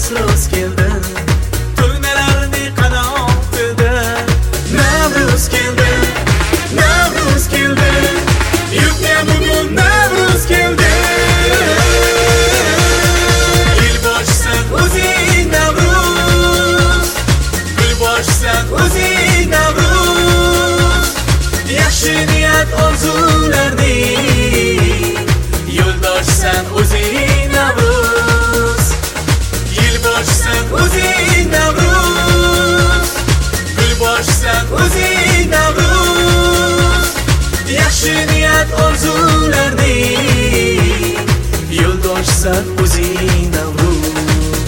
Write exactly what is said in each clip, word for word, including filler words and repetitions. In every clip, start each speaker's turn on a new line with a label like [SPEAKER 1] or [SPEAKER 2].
[SPEAKER 1] so'z keldi, to'ynalarning qanotida. Navruz keldi, Navruz keldi, yurtga bugun Navruz keldi. Yilboshsan o'zing Navruz, gulboshsan o'zing Navruz. Yaxshi niyat orzularning yo'ldoshsan o'zing Navruz. Yilboshsan o'zing Navruz, gulboshsan o'zing Navruz. Yaxshi niyat orzularning yo'ldoshsan o'zing Navruz.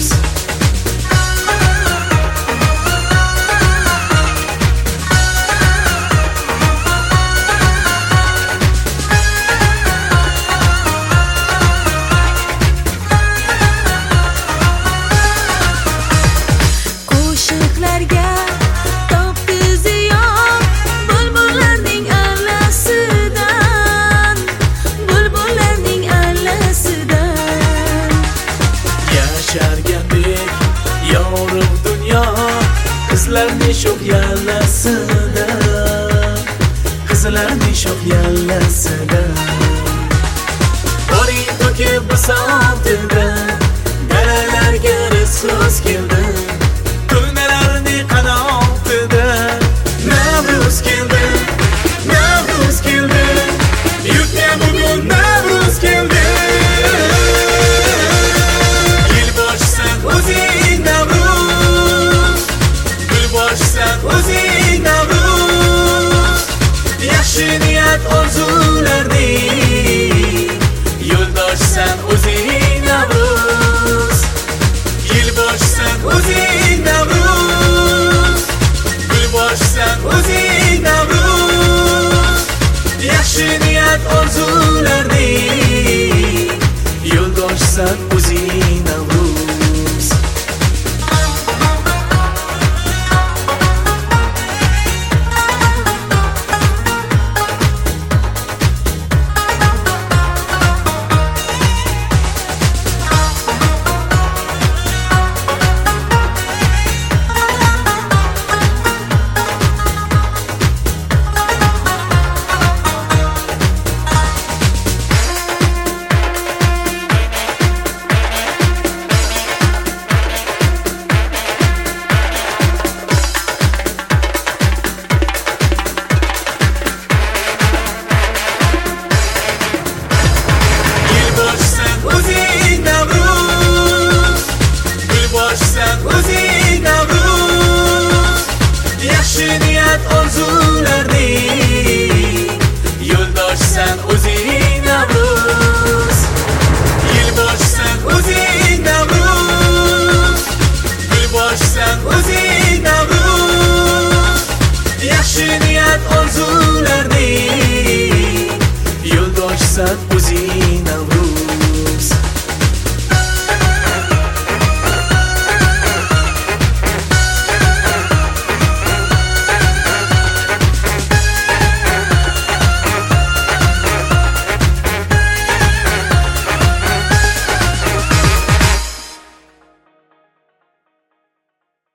[SPEAKER 1] Yorug' dunyo qizlarning sho'x yallasida, qizlarning sho'x yallasida. Boring to'kib bisotida, daralarga so'z keldi, to'ynalarning qanotida. Navruz keldi, Navruz keldi, yurtga bugun Navruz keldi. Yilboshsan o'zing Navruz, gulboshsan o'zing Navruz. Yaxshi niyat orzularning yo'ldoshsan o'zing Navruz. Yilboshsan o'zing Navruz, gulboshsan o'zing Navruz. Yaxshi niyat orzularning yo'ldoshsan o'zing Navruz. O'zing Navruz, yaxshi niyat orzularning yo'ldoshsan o'zing Navruz. Yilboshsan o'zing Navruz, gulboshsan o'zing Navruz. Yaxshi niyat orzularning yo'ldoshsan o'zing